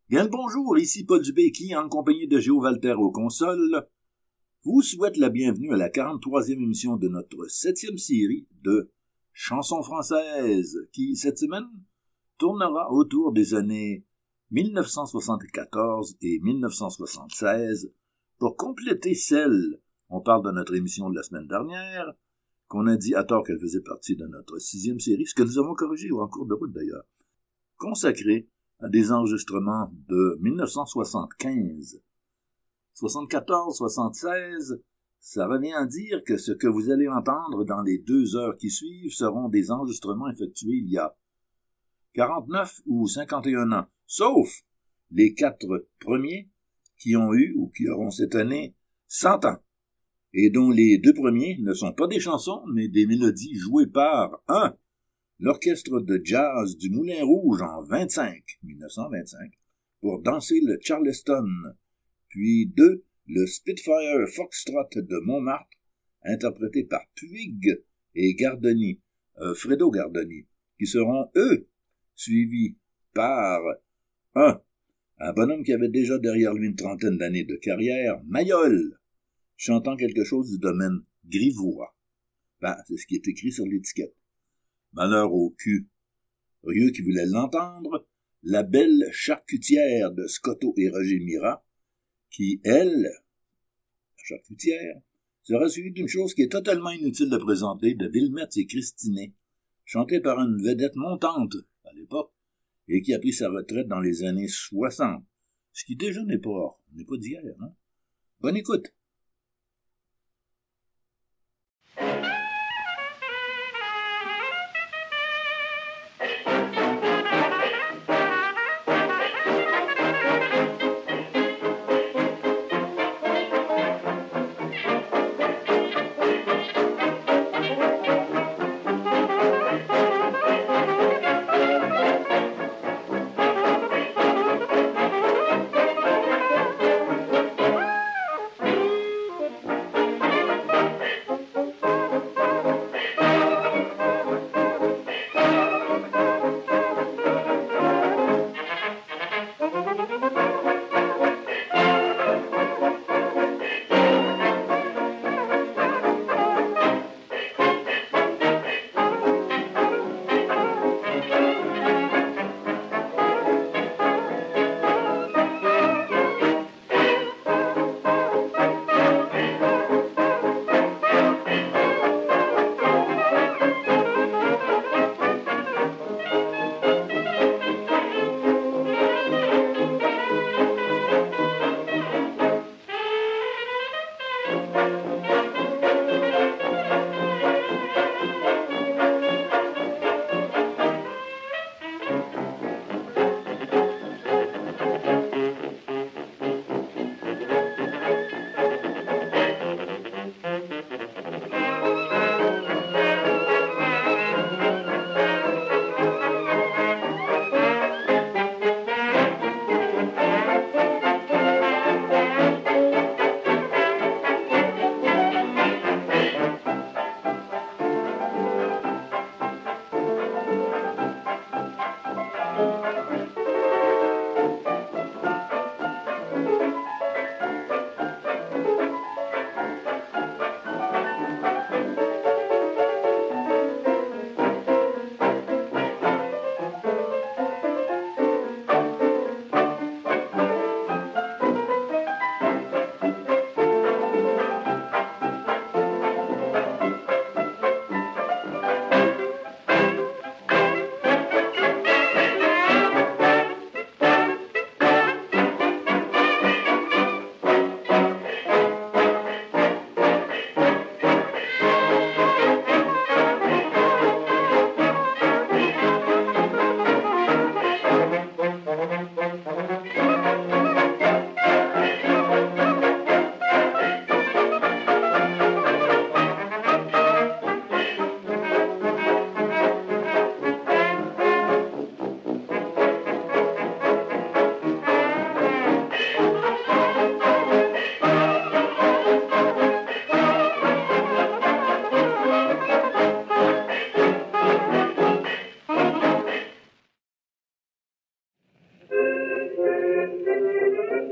Bien le bonjour, ici Paul Dubé qui, en compagnie de Géo Walter aux consoles, vous souhaite la bienvenue à la 43e émission de notre 7e série de chansons françaises qui, cette semaine, tournera autour des années 1974 et 1976 pour compléter celle, on parle de notre émission de la semaine dernière, qu'on a dit à tort qu'elle faisait partie de notre 6e série, ce que nous avons corrigé en cours de route d'ailleurs, consacrée à des enregistrements de 1975. 74, 76, ça revient à dire que ce que vous allez entendre dans les 2 heures qui suivent seront des enregistrements effectués il y a 49 ou 51 ans, sauf les 4 premiers qui ont eu ou qui auront cette année 100 ans, et dont les 2 premiers ne sont pas des chansons, mais des mélodies jouées par l'orchestre de jazz du Moulin Rouge en 1925, pour danser le Charleston, puis 2, le Spitfire Foxtrot de Montmartre, interprété par Puig et Gardoni, Fredo Gardoni, qui seront, eux, suivis par un bonhomme qui avait déjà derrière lui une trentaine d'années de carrière, Mayol, chantant quelque chose du domaine grivois. C'est ce qui est écrit sur l'étiquette. Malheur au curieux qui voulait l'entendre, la belle charcutière de Scotto et Roger Mira, qui, elle, la charcutière, sera suivie d'une chose qui est totalement inutile de présenter, de Villemette et Christinet, chantée par une vedette montante à l'époque, et qui a pris sa retraite dans les années 60, ce qui déjà n'est pas d'hier, hein? Bonne écoute!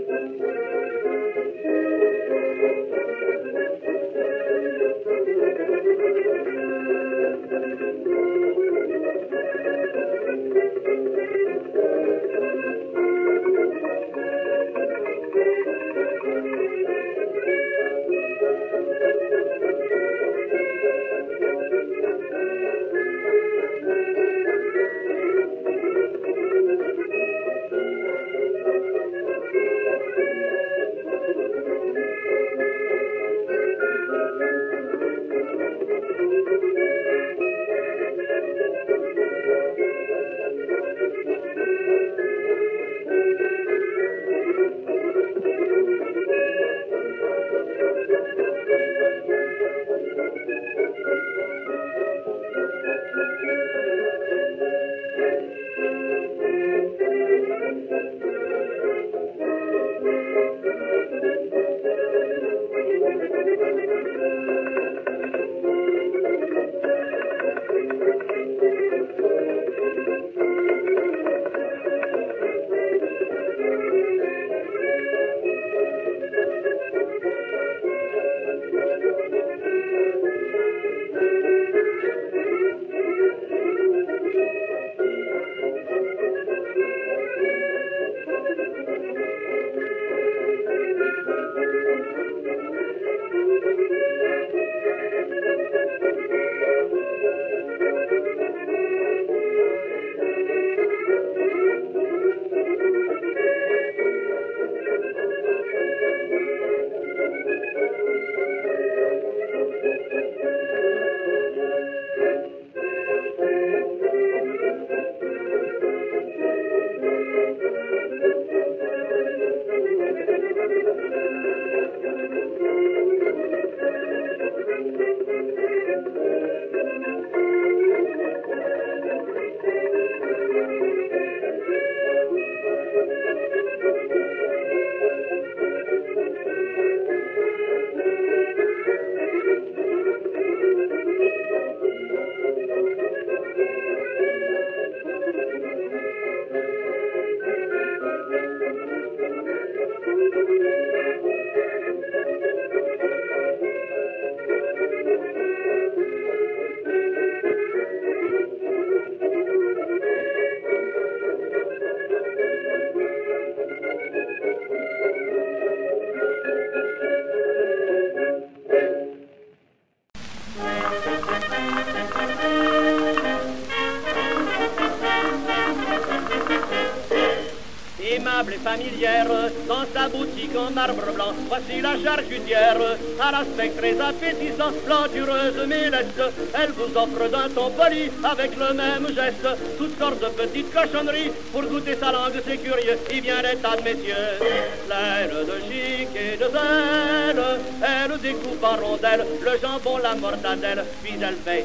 aimable et familière, dans sa boutique en marbre blanc, voici la charcutière, à l'aspect très appétissant, plantureuse mais leste, elle vous offre d'un ton poli, avec le même geste, toutes sortes de petites cochonneries, pour goûter sa langue c'est curieux, il vient des tas de messieurs, pleine de chic et de zèle, elle découpe en rondelles, le jambon, la mortadelle, puis elle fait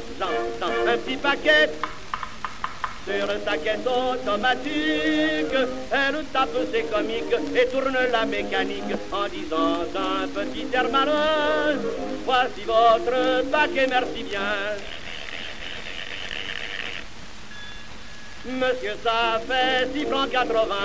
un petit paquet. Sur sa caisse automatique, elle tape ses comiques et tourne la mécanique en disant d'un petit air malin, voici votre paquet, merci bien. Monsieur, ça fait 6 francs 80.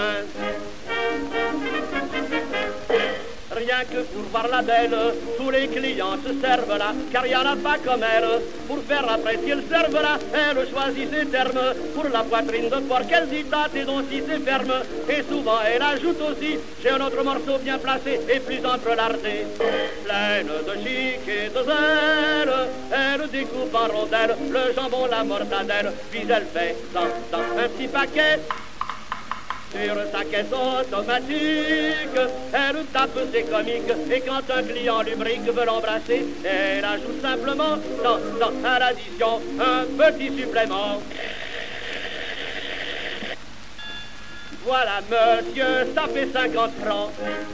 Rien que pour voir la belle, tous les clients se servent là, car il n'y en a pas comme elle. Pour faire apprécier le serve là, elle choisit ses termes. Pour la poitrine de porc, elle dit tâte et donc si c'est ferme. Et souvent elle ajoute aussi, j'ai un autre morceau bien placé et plus entrelardé. Pleine de chic et de zèle, elle découpe en rondelles le jambon, la mortadelle, puis elle fait dans un petit paquet. Sur sa caisse automatique, elle tape ses comiques et quand un client lubrique veut l'embrasser, elle ajoute simplement à l'addition un petit supplément. Voilà monsieur, ça fait 50 francs.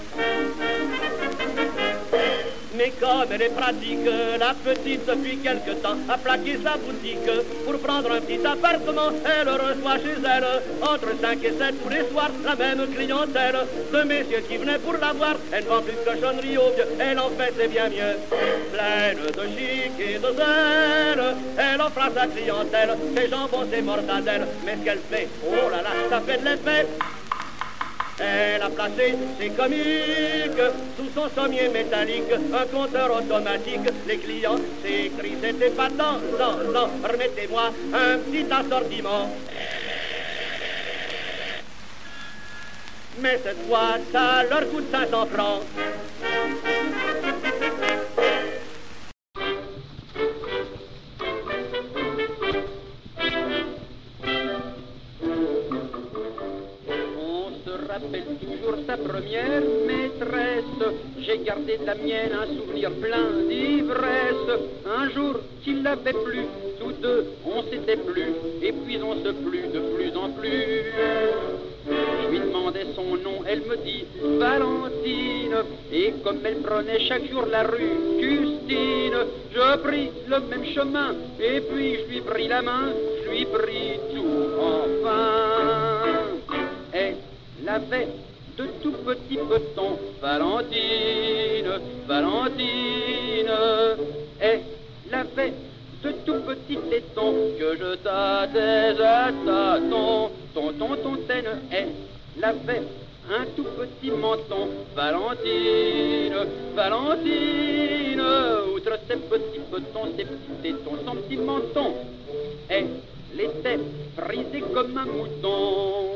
Mais comme elle est pratique, la petite depuis quelque temps a plaqué sa boutique pour prendre un petit appartement. Elle reçoit chez elle entre 5 et 7 tous les soirs la même clientèle. Ce messieurs qui venait pour la voir, elle ne vend plus de cochonnerie aux vieux, elle en fait c'est bien mieux. Pleine de chic et de zèle, elle offre à sa clientèle ses jambons, ses mortadelles. Mais ce qu'elle fait, oh là là, ça fait de l'effet. Elle a placé ses comiques sous son sommier métallique, un compteur automatique. Les clients s'écrient, c'était pas tant, remettez-moi un petit assortiment. Mais cette fois, ça leur coûte 500 francs. Rappelle toujours sa première maîtresse. J'ai gardé de la mienne un souvenir plein d'ivresse. Un jour qu'il l'avait plu, tous deux on s'était plu, et puis on se plut de plus en plus. Je lui demandais son nom, elle me dit Valentine. Et comme elle prenait chaque jour la rue Custine, je pris le même chemin, et puis je lui pris la main, je lui pris tout enfin. Elle avait de tout petits petons, Valentine, Valentine. Elle avait de tout petits tétons que je tâtais à tâtons. Tonton, tontaine, elle avait un tout petit menton, Valentine, Valentine. Outre ses petits petons, ses petits tétons, son petit menton, elle était brisée comme un mouton.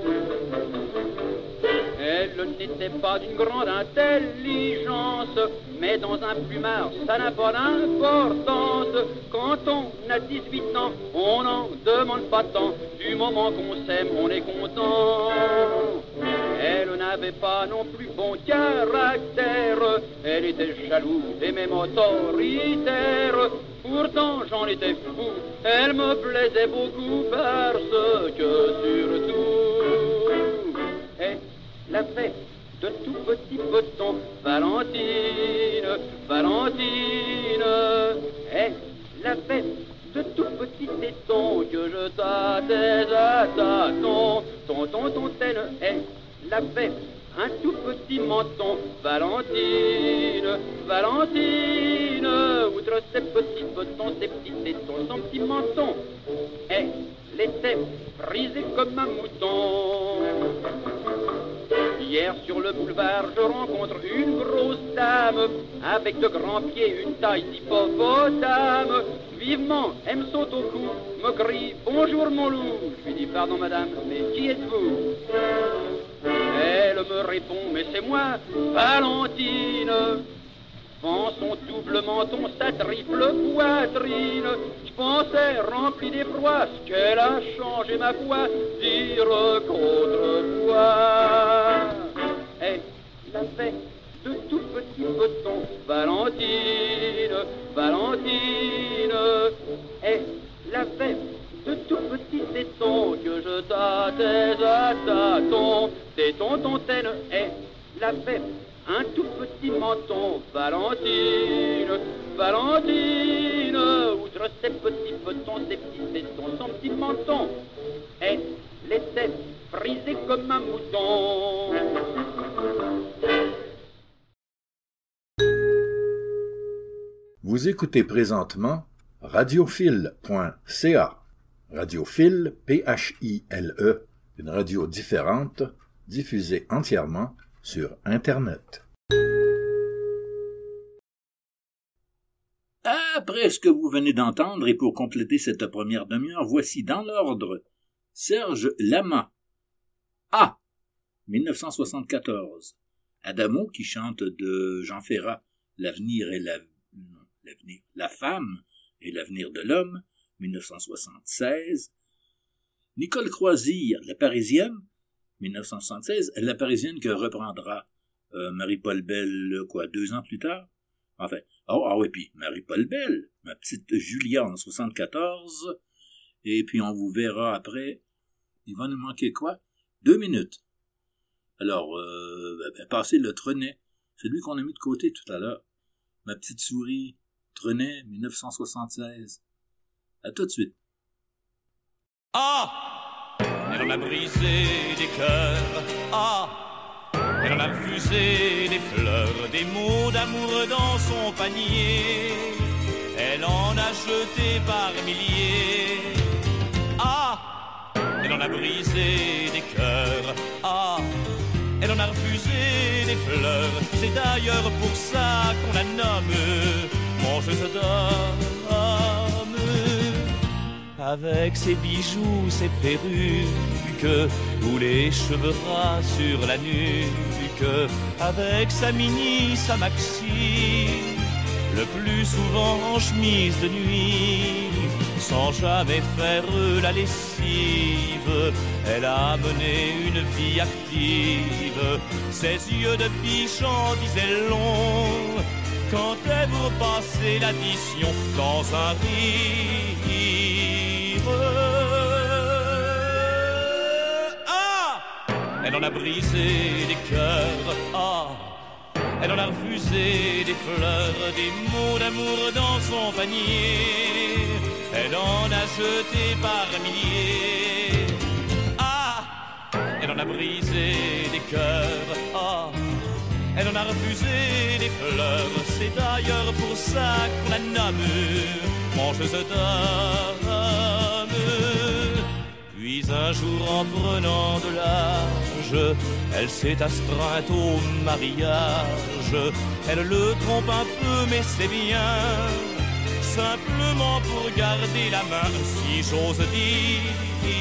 Elle n'était pas d'une grande intelligence, mais dans un plumard, ça n'a pas d'importance. Quand on a 18 ans, on n'en demande pas tant. Du moment qu'on s'aime, on est content. Elle n'avait pas non plus bon caractère. Elle était jalouse et même autoritaire. Pourtant j'en étais fou, elle me plaisait beaucoup parce que surtout elle avait de tout petits petons, Valentine, Valentine. Elle avait de tout petits tétons que je tâtais à tâtons. Tonton, tontaine, elle avait un tout petit menton, Valentine, Valentine. Outre ses petits petons, ses petits tétons, son petit menton, elle était brisée comme un mouton. Hier sur le boulevard, je rencontre une grosse dame avec de grands pieds, une taille d'hippopotame. Vivement, elle me saute au cou, me crie « Bonjour mon loup ». Je lui dis « Pardon madame, mais qui êtes-vous » Elle me répond « Mais c'est moi, Valentine ». Devant son double menton, sa triple poitrine, je pensais rempli d'effroi ce qu'elle a changé ma voix, dire qu'autrefois elle avait de tout petits petons, Valentine, Valentine. Elle avait de tout petits tétons que je tâtais à tâtons. Tétons, tontaine, elle avait un tout petit menton, Valentine, Valentine. Outre ses petits petons, ses petits tétons, son petit menton, elle était brisée comme un mouton. Vous écoutez présentement radiophile.ca. Radiophile, P-H-I-L-E, une radio différente, diffusée entièrement sur Internet. Après ce que vous venez d'entendre, et pour compléter cette première demi-heure, voici dans l'ordre Serge Lama. A. 1974. Adamo qui chante de Jean Ferrat L'avenir et la femme et l'avenir de l'homme, 1976. Nicole Croisille, La Parisienne, 1976, La Parisienne que reprendra Marie-Paul Bell, 2 ans plus tard? Enfin, oui, puis Marie-Paul Bell, ma petite Julia en 74, et puis on vous verra après. Il va nous manquer 2 minutes. Alors, passez le Trenet, celui qu'on a mis de côté tout à l'heure. Ma petite souris, Trenet, 1976. À tout de suite. Ah! Elle en a brisé des cœurs. Ah! Elle en a refusé des fleurs, des mots d'amour dans son panier. Elle en a jeté par milliers. Ah! Elle en a brisé des cœurs. Ah! elle en a refusé des fleurs. C'est d'ailleurs pour ça qu'on la nomme mangeuse d'âme. Avec ses bijoux, ses perruques, ou les cheveux ras sur la nuque, avec sa mini, sa maxi, le plus souvent en chemise de nuit, sans jamais faire la lessive, elle a mené une vie active. Ses yeux de biche en disaient long quand elle vous repassait l'addition dans un rire. Ah, elle en a brisé des cœurs. Ah, elle en a refusé des fleurs, des mots d'amour dans son panier. Elle en a jeté par milliers. Ah, elle en a brisé des cœurs. Ah, elle en a refusé des fleurs. C'est d'ailleurs pour ça qu'on la nomme mangeuse d'âme. Puis un jour, en prenant de l'âge, elle s'est astreinte au mariage. Elle le trompe un peu, mais c'est bien, simplement pour garder la main, si j'ose dire.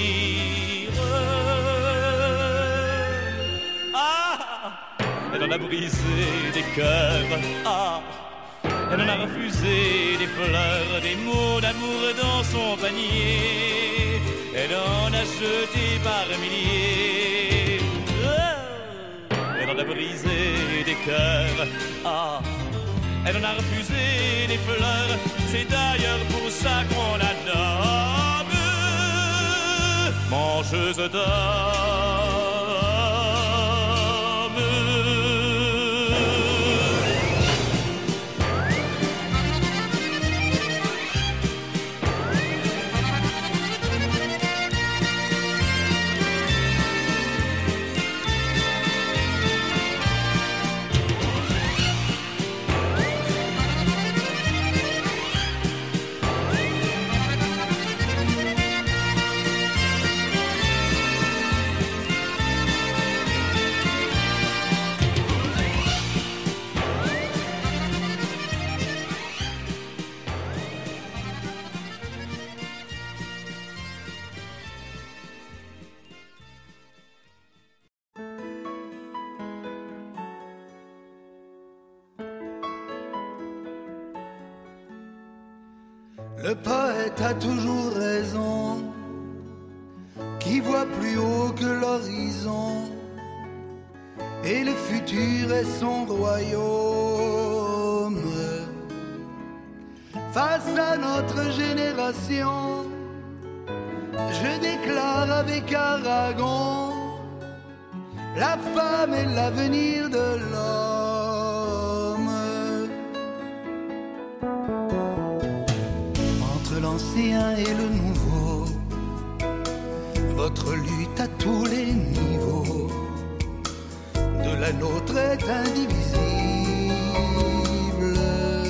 Ah, elle en a brisé des cœurs. Ah, elle en a refusé des fleurs, des mots d'amour dans son panier. Elle en a jeté par milliers. Elle en a brisé des cœurs. Ah, elle en a refusé des fleurs. C'est d'ailleurs pour ça qu'on la nomme mangeuse d'âme. Le poète a toujours raison, qui voit plus haut que l'horizon, et le futur est son royaume. Face à notre génération, je déclare avec Aragon, la femme est l'avenir de l'homme. Entre l'ancien et le nouveau, votre lutte à tous les niveaux de la nôtre est indivisible.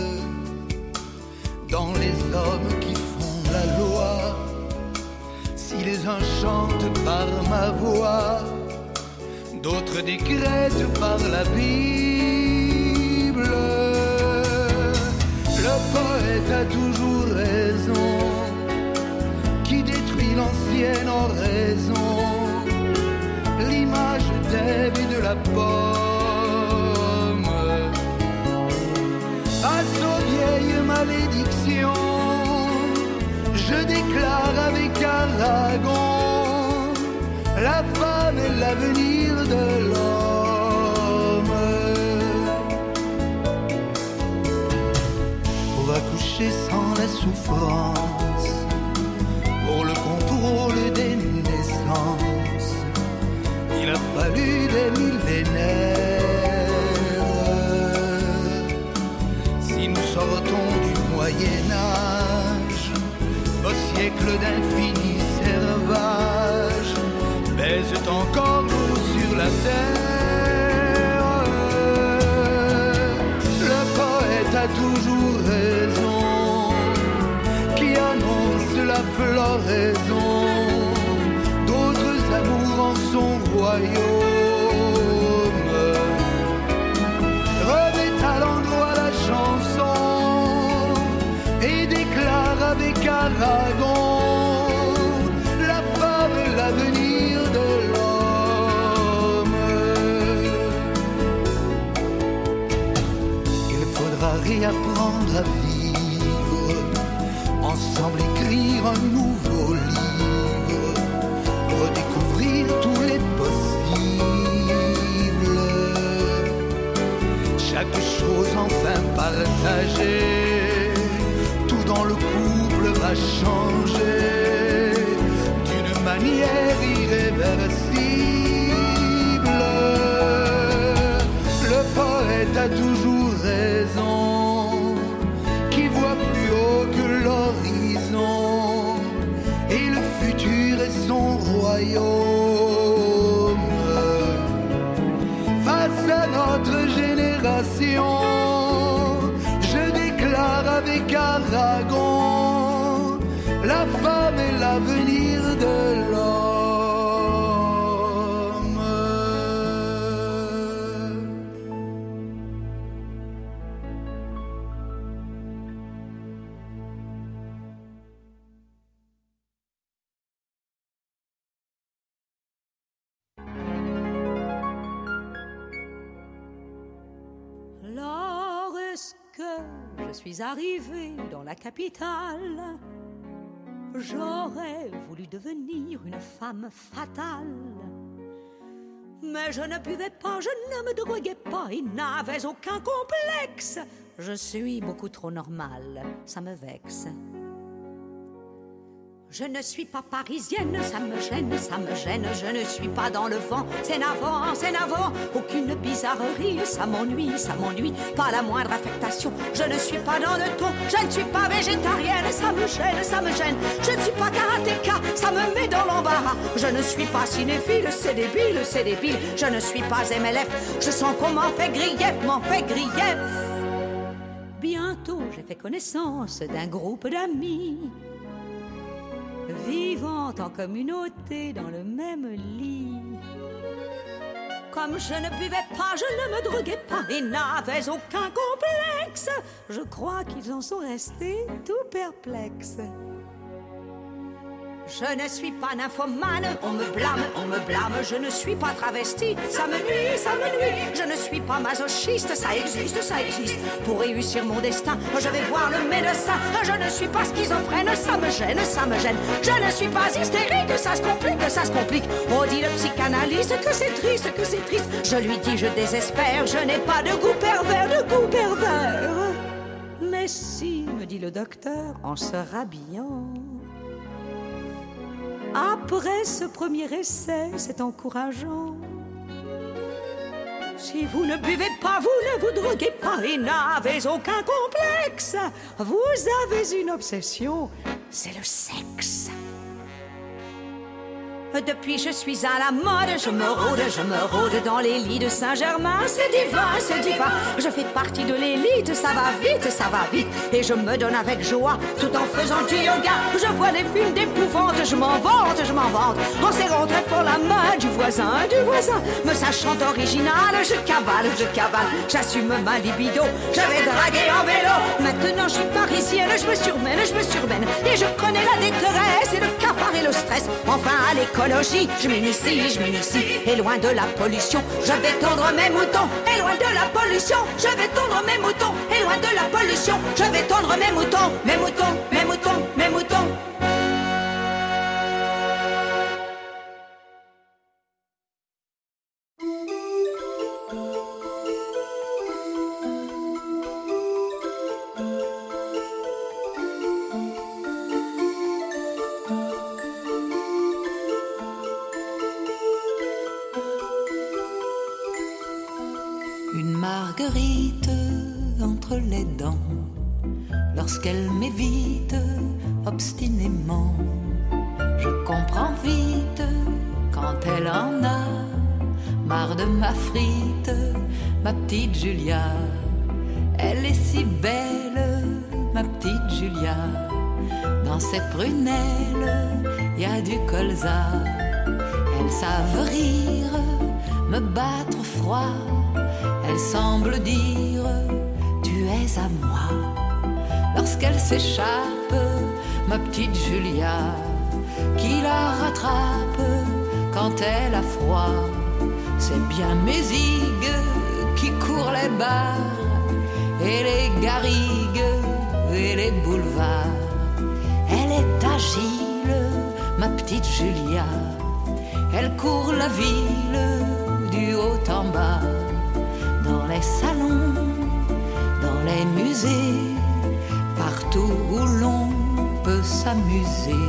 Dans les hommes qui font la loi, si les uns chantent par ma voix, d'autres décrètent par la Bible. Le poète a toujours raison, qui détruit l'ancienne oraison, l'image d'Ève et de la pomme. Face aux vieilles malédictions, je déclare avec Aragon, la femme est l'avenir de l'homme. Pour accoucher sans la souffrance, pour le contrôle des naissances, il a fallu des millénaires. Si nous sortons du Moyen-Âge, au siècle d'infini servage, baisent encore l'eau sur la terre. Le poète a toujours raison, qui annonce la floraison d'autres amours en son royaume. réapprendre à vivre, ensemble écrire un nouveau livre, redécouvrir tous les possibles, chaque chose enfin partagée, tout dans le couple va changer d'une manière irréversible. Le poète a toujours raison, qui voit plus haut que l'horizon, et le futur est son royaume. Face à notre génération, je déclare avec Aragon, la femme est l'avenir de l'homme. Lorsque je suis arrivée dans la capitale, j'aurais voulu devenir une femme fatale. Mais je ne buvais pas, je ne me droguais pas et n'avais aucun complexe. Je suis beaucoup trop normale, ça me vexe. Je ne suis pas parisienne, ça me gêne, ça me gêne. Je ne suis pas dans le vent, c'est navrant, c'est navrant. Aucune bizarrerie, ça m'ennuie, pas la moindre affectation. Je ne suis pas dans le ton, je ne suis pas végétarienne, ça me gêne, ça me gêne. Je ne suis pas karatéka, ça me met dans l'embarras. Je ne suis pas cinéphile, c'est débile, c'est débile. Je ne suis pas MLF, je sens qu'on m'en fait grief, Bientôt j'ai fait connaissance d'un groupe d'amis, vivant en communauté dans le même lit. Comme je ne buvais pas, je ne me droguais pas et n'avais aucun complexe, je crois qu'ils en sont restés tout perplexes. Je ne suis pas nymphomane, on me blâme, je ne suis pas travesti, ça me nuit, je ne suis pas masochiste, ça existe. Pour réussir mon destin, je vais voir le médecin, je ne suis pas schizophrène, ça me gêne. Je ne suis pas hystérique, ça se complique. On dit le psychanalyste que c'est triste. Je lui dis je désespère, je n'ai pas de goût pervers. Mais si, me dit le docteur en se rhabillant, après ce premier essai, c'est encourageant. Si vous ne buvez pas, vous ne vous droguez pas et n'avez aucun complexe, vous avez une obsession, c'est le sexe. Depuis je suis à la mode, je me rôde dans les lits de Saint-Germain, c'est divin. Je fais partie de l'élite, ça va vite, et je me donne avec joie, tout en faisant du yoga. Je vois des films d'épouvante, je m'en vante, en serrant très fort la main du voisin. Me sachant original, je cavale, j'assume ma libido, je vais draguer en vélo. Maintenant je suis parisienne, je me surmène, et je connais la détresse et le cafard et le stress. Enfin à l'écologie, je m'initie, et loin de la pollution, je vais tondre mes moutons, et loin de la pollution, je vais tondre mes moutons, et loin de la pollution, je vais tondre mes moutons. Une marguerite entre les dents, lorsqu'elle m'évite obstinément, je comprends vite quand elle en a marre de ma frite, ma petite Julia. Elle est si belle, ma petite Julia. Dans ses prunelles, y a du colza. Elles savent rire, me battre froid. Elle semble dire tu es à moi. Lorsqu'elle s'échappe, ma petite Julia, qui la rattrape quand elle a froid. C'est bien mes igues qui courent les barres et les garrigues et les boulevards. Elle est agile, ma petite Julia. Elle court la ville du haut en bas, dans les salons, dans les musées, partout où l'on peut s'amuser.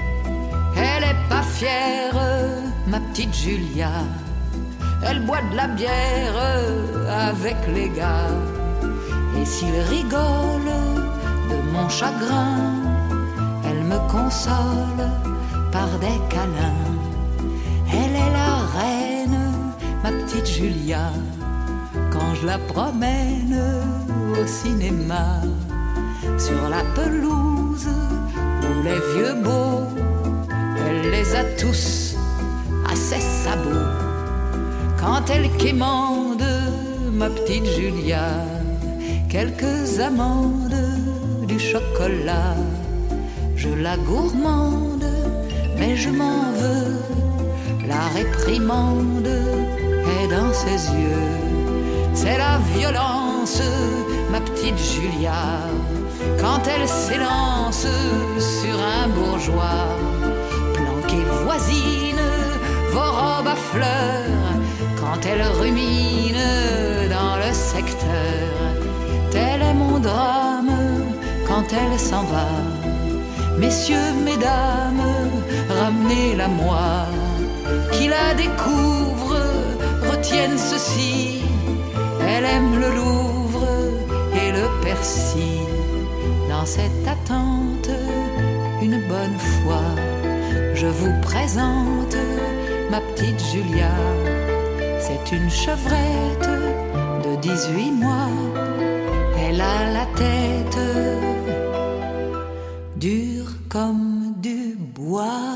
Elle est pas fière, ma petite Julia. Elle boit de la bière avec les gars. Et s'ils rigolent de mon chagrin, elle me console par des câlins. Elle est la reine, ma petite Julia. Quand je la promène au cinéma, sur la pelouse où les vieux beaux, elle les a tous à ses sabots. Quand elle quémande, ma petite Julia, quelques amandes, du chocolat, je la gourmande, mais je m'en veux. La réprimande est dans ses yeux. C'est la violence, ma petite Julia, quand elle s'élance sur un bourgeois. Planquée voisine, vos robes à fleurs, quand elle rumine dans le secteur. Tel est mon drame quand elle s'en va. Messieurs, mesdames, ramenez-la moi. Qui la découvre, retienne ceci. Elle aime le Louvre et le Persil. Dans cette attente, une bonne fois, je vous présente ma petite Julia. C'est une chevrette de 18 mois. Elle a la tête dure comme du bois.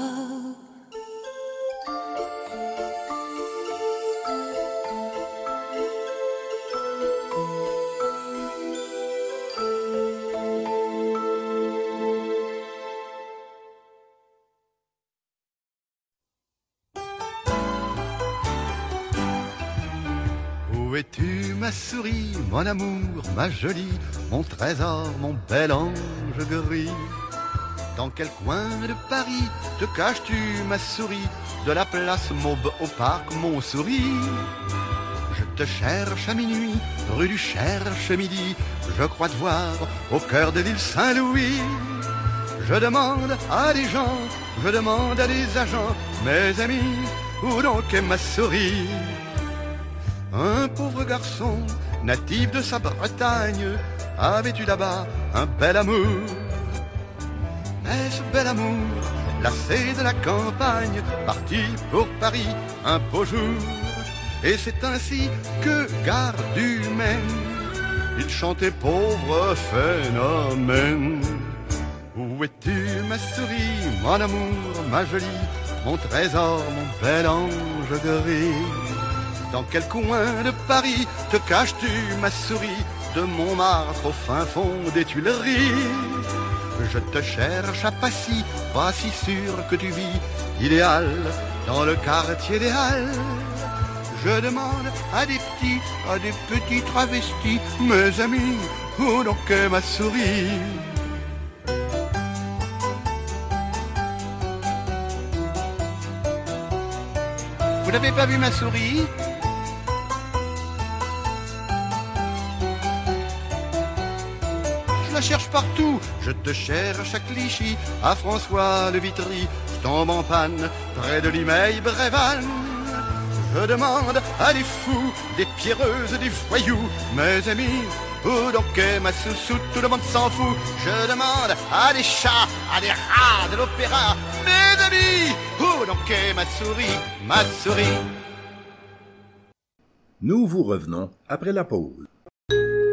Où es-tu, ma souris, mon amour, ma jolie, mon trésor, mon bel ange gris? Dans quel coin de Paris te caches-tu, ma souris, de la place Maube au parc Montsouris? Je te cherche à minuit, rue du Cherche-Midi, je crois te voir au cœur de l'île Saint-Louis. Je demande à des gens, je demande à des agents, mes amis, où donc est ma souris? Un pauvre garçon, natif de sa Bretagne, avait eu là-bas un bel amour. Mais ce bel amour, lassé de la campagne, partit pour Paris un beau jour. Et c'est ainsi que, gare du Maine, il chantait pauvre phénomène. Où es-tu, ma souris, mon amour, ma jolie, mon trésor, mon bel ange gris? Dans quel coin de Paris te caches-tu, ma souris, de Montmartre au fin fond des Tuileries? Je te cherche à Passy, pas si sûr que tu vis idéal dans le quartier des Halles. Je demande à des petits travestis, mes amis, où donc est ma souris? Vous n'avez pas vu ma souris? Je la cherche partout, je te cherche à Clichy, à François le Vitry, je tombe en panne près de Limeil-Brévannes. Je demande à des fous, des pierreuses, des voyous, mes amis, où donc est ma soussou, tout le monde s'en fout. Je demande à des chats, à des rats de l'opéra, mes amis, où donc est ma souris, ma souris? Nous vous revenons après la pause.